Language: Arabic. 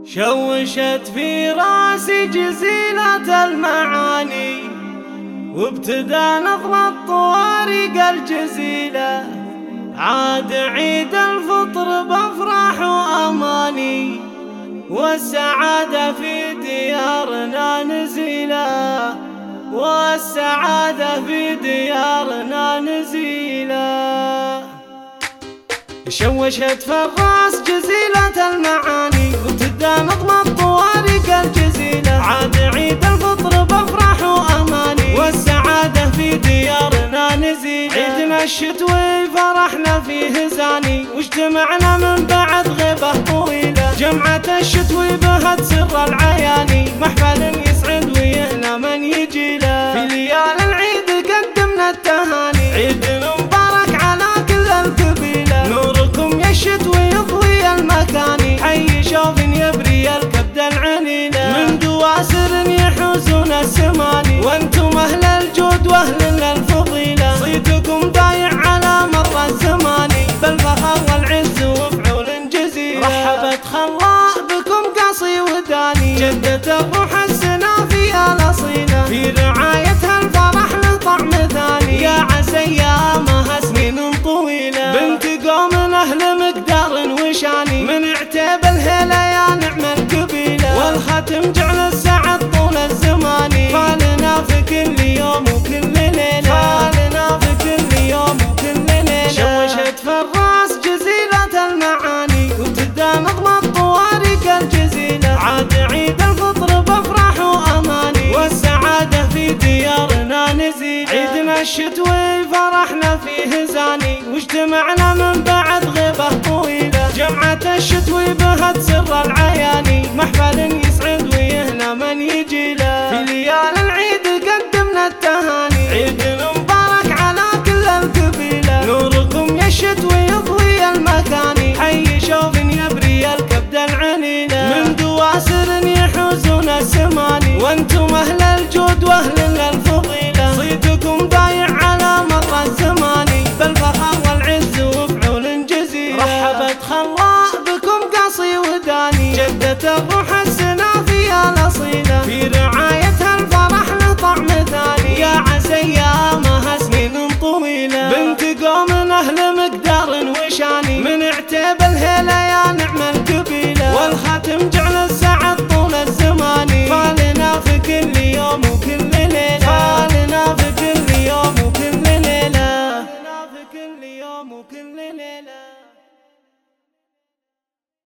شوشت في راسي جزيلة المعاني، وابتدى نظم الطوارق الجزيلة. عاد عيد الفطر بافراح واماني، والسعادة في ديارنا نزيلة، والسعادة في ديارنا نزيلة. شوشت في الراس جزيلة المعاني، وابتدى نظم الطوارق الجزيلة. عاد عيد الفطر بافراح واماني، والسعادة في ديارنا نزيلة. عيدنا الشتوي فرحنا فيه زاني، واجتمعنا من بعد غيبة طويلة. جمعة الشتوي بهت سر العياني، محفل يسعد ويهنى من يجي له. في ليال العيد قدمنا التهاني، عيد مبارك على كل القبيلة. نوركم يا الشتوي يضوي المكاني، حي شوف يبري الكبد العنيلة. من دواسر يحوزون السماني، وانتم اهل الجود واهل الفضيلة. صيتكم ضايع على مر الزمان، بالفخر والعز وفعول جزيلة. رحبت خلاء بكم قاصي وداني، جدة الروح السنافية الأصيلة. في رعايتها الفرح له طعم ثاني، يا عسى ايامها سنين طويلة. بنت قوم اهل مقدار وشاني، من عتيب الهيلة يا نعم القبيلة. والختم جعل السعد طول الزمان، فالنا في كل يوم وكل ليلة، فالنا في كل يوم وكل ليلة. شوشت في الراس جزيلة المعاني، وابتدى نظم الطوارق الجزيلة. عاد عيد الفطر بافراح واماني، والسعادة في ديارنا نزيلة. عيدنا الشتوي فرحنا فيه زاني، واجتمعنا من بعد غيبة طويلة. جمعة الشتوي بهت سر العياني، محفل يسعد ويهنى من يجي له. في ليال العيد قدمنا التهاني، عيد مبارك على كل القبيلة. نوركم يا الشتوي يضوي المكاني، حي شوف يبري الكبد العنيلة. من دواسر يحوزون السماني، وانتم اهل الجود واهل الفضيلة. صيتكم ضايع على مر الزمان، بالفخر والعز وفعول جزيلة. رحبت خلاء بكم قاصي وداني، جدة الروح السنافية الأصيلة. في رعايتها الفرح له طعم ثاني، يا عسى ايامها سنين طويلة. بنت قوم اهل مقدار وشاني، من عتيب الهيلة يا